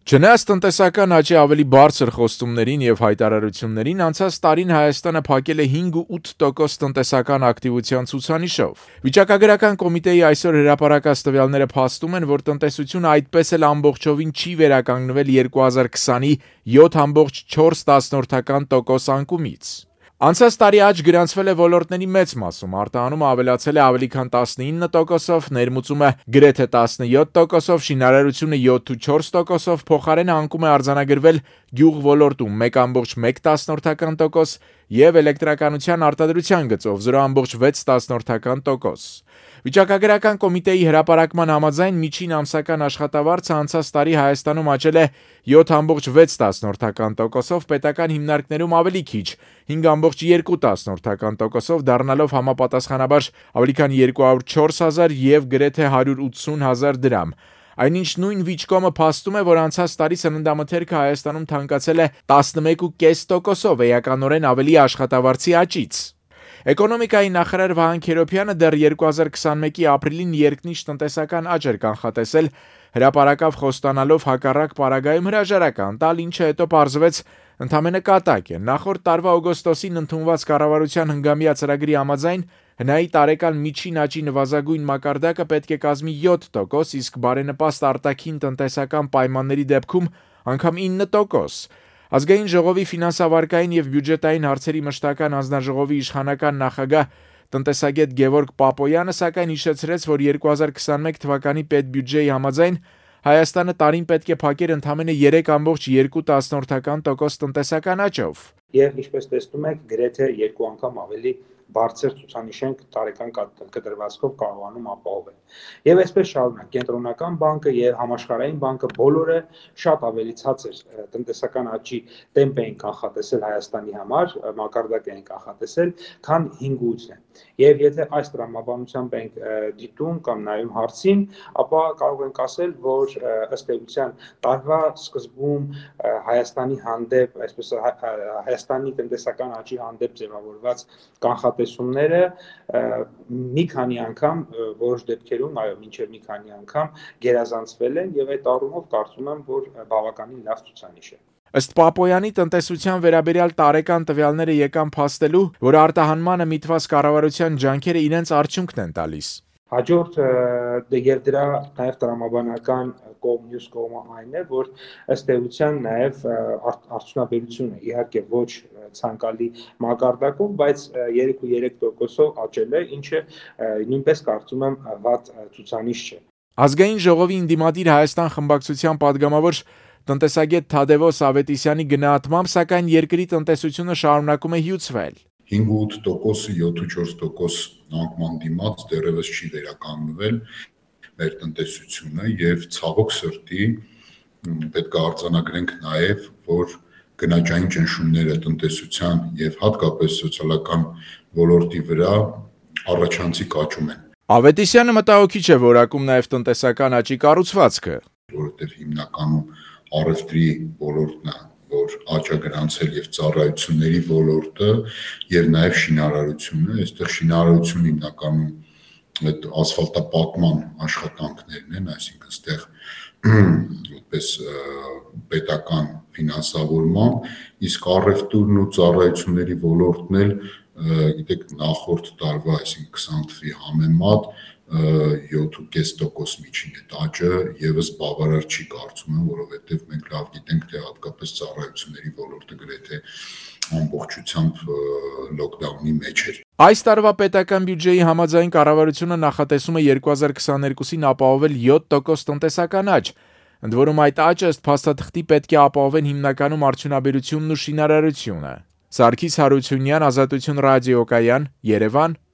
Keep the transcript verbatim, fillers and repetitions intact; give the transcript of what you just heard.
Չնայած տնտեսական աճի ավելի բարձր խոստումներին եւ հայտարարություններին, անցած տարին Հայաստանը փակել է հինգ ու ութ տոկոս տնտեսական ակտիվության ցուցանիշով։ Վիճակագրական կոմիտեի այսօր հրապարակած տվյալները փաստում են, որ տնտեսությունը այդպես էլ ամբողջովին չի վերականգնվել երկու հազար քսանի յոթ կόμμα չորս տոկոս անկումից։ Անցած տարի աճ գրանցվել է ոլորտների մեծ մասում, արտահանումը ավելացել է ավելի քան տասնինը տոկոսով, ներմուծումը գրեթե տասնյոթ տոկոսով, շինարարությունը յոթ կόμμα չորս տոկոսով, փոխարենը անկում է արձանագրվել գյուղ ոլորտում մեկ կόμma մեկ տոկոս եւ էլեկտրականության արտադրության գծով զրո կόμma վեց տոկոս։ Վիճակագրական կոմիտեի հրապարակման համաձայն միջին ամսական աշխատավարձը անցած տարի Հայաստանում աճել է յոթ կόμma վեց տոկոսով, պետական հիմնարկներում ավելի քիչ հինգ կόμma երկու տոկոսով, դառնալով համապատասխանաբար ավելի քան երկու հարյուր չորս հազար եւ գրեթե հարյուր ութսուն հազար դրամ։ Այնինչ նույն վիճկոմը փաստում է, որ անցած տարի սննդամթերքը Հայաստանում թանկացել է տասնմեկ կόμma պինգ տոկոսով, էականորեն ավելի աշխատավարձի աճից։ Էկոնոմիկայի նախարար Վահան Քերոբյանը դեռ երկու հազար քսանմեկի ապրիլին երկնիշ տնտեսական աճ էր կանխատեսել, հրապարակավ խոստանալով հակառակ պարագայում հրաժարական տալ, ինչը հետո պարզվեց ընդամենը կատակ է։ Նախորդ տարվա օգոստոսին ընդունված կառավարության հնգամյա ծրագրի համաձայն հնայի տարեկան միջին աճի նվազագույն մակարդակը պետք է կազմի յոթ տոկոս, իսկ բարենպաստ արտաքին տնտեսական պայմանների դեպքում անգամ ինը տոկոս։ Ազգային ժողովի ֆինանսավարկային եւ բյուջետային հարցերի մշտական հանձնաժողովի իշխանական նախագահ տնտեսագետ Գևորգ Պապոյանը սակայն հիշեցրեց, որ երկու հազար քսանմեկ թվականի պետբյուջեի համաձայն Հայաստանը տարին պետք է փակեր ընդամենը երեք կόμμα երկու տոկոս տնտեսական աճով։ Եվ ինչպես տեսնում եք, գրեթե երկու անգամ ավելի բարձր ցուցանիշ ենք տարեկան կտրվածքով կարողանում ապահովել։ Եվ այսպես շարունակ, կենտրոնական բանկը եւ համաշխարհային բանկը բոլորը շատ ավելի ցածր տնտեսական աճի տեմպ էին կանխատեսել Հայաստանի համար, մակարդակ էին կանխատեսել, քան հինգ կόμma ութն է։ Եվ եթե այս տրամաբանությամբ ենք դիտում կամ նայում հարցին, ապա կարող ենք ասել, որ ըստ էության տարվա սկզբում Հայաստանի հանդեպ, այսպես Հայաստանի տնտեսական աճի հանդեպ ձևավորված կանխատեսումները մի քանի անգամ որոշ դեպքերում, այո, մինչև մի քանի անգամ գերազանցվել են եւ այդ առումով կարծում եմ, որ բավականին լավ ցուցանիշ է։ Ըստ Պապոյանի տնտեսության վերաբերյալ տարեկան տվյալները եկան փաստելու, որ արտահանմանը միտված կառավարության ջանքերը իրենց արդյունքն են տալիս։ Հաջորդ եւ դրա նաեւ տրամաբանական կողմ մյուս կողմը այն է, որ ըստ էության նաեւ արդյունաբերությունը իհարկե ոչ ցանկալի մակարդակով, բայց երեք կόμma երեք տոկոսով աճել է, ինչը նույնպես կարծում եմ վատ ցուցանիշ չէ։ Ազգային ժողովի ընդդիմադիր Հայաստան խմբակցության падգամավոր տնտեսագետ Թադևոս Ավետիսյանի գնահատմամբ, սակայն երկրի տնտեսությունը շարունակում է հյուծվել։ հինգ կόμma ութ տոկոս, յոթ կόμma չորս տոկոս անկման դիմաց դեռևս չի վերականգնվել մեր տնտեսությունը եւ ցավոք սրտի պետք է արձանագրենք նաեւ, որ գնաճային ճնշումները տնտեսության եւ հատկապես սոցիալական ոլորտի վրա առաջանցիկ աճում են։ Ավետիսյանը մտահոգիչ է որակում նաեւ տնտեսական աճի կառուցվածքը, որովհետեւ հիմնականում առևտրի ոլորտն է, որ աճ է գրանցել եւ ծառայությունների ոլորտը եւ նաեւ շինարարությունը, այստեղ շինարարությունը հիմնականում այդ ասֆալտապատման աշխատանքներն են, այսինքն այստեղ որպես պետական ֆինանսավորման, իսկ առևտուրն ու ծառայությունների ոլորտն էլ գիտեք նախորդ տարվա, այսինքն քսան թվականի համեմատ յոթ կόμma պինգ տոկոս միջին է աճը եւս բավարար չի կարծում եմ, որովհետեւ մենք լավ գիտենք, թե հատկապես ծառայությունների ոլորտը գրեթե ամբողջությամբ լոկդաունի մեջ էր։ Այս տարվա պետական բյուջեի համաձայն կառավարությունը նախատեսում է երկու հազար քսաներկուսին ապահովել յոթ տոկոս տնտեսական աճ, ընդ որում այդ աճը ըստ փաստաթղթի պետք է ապահովեն հիմնականում արդյունաբերությունն ու շինարարությունը։ Սարգիս Հարությունյան, Ազատություն ռադիոկայան, Երևան։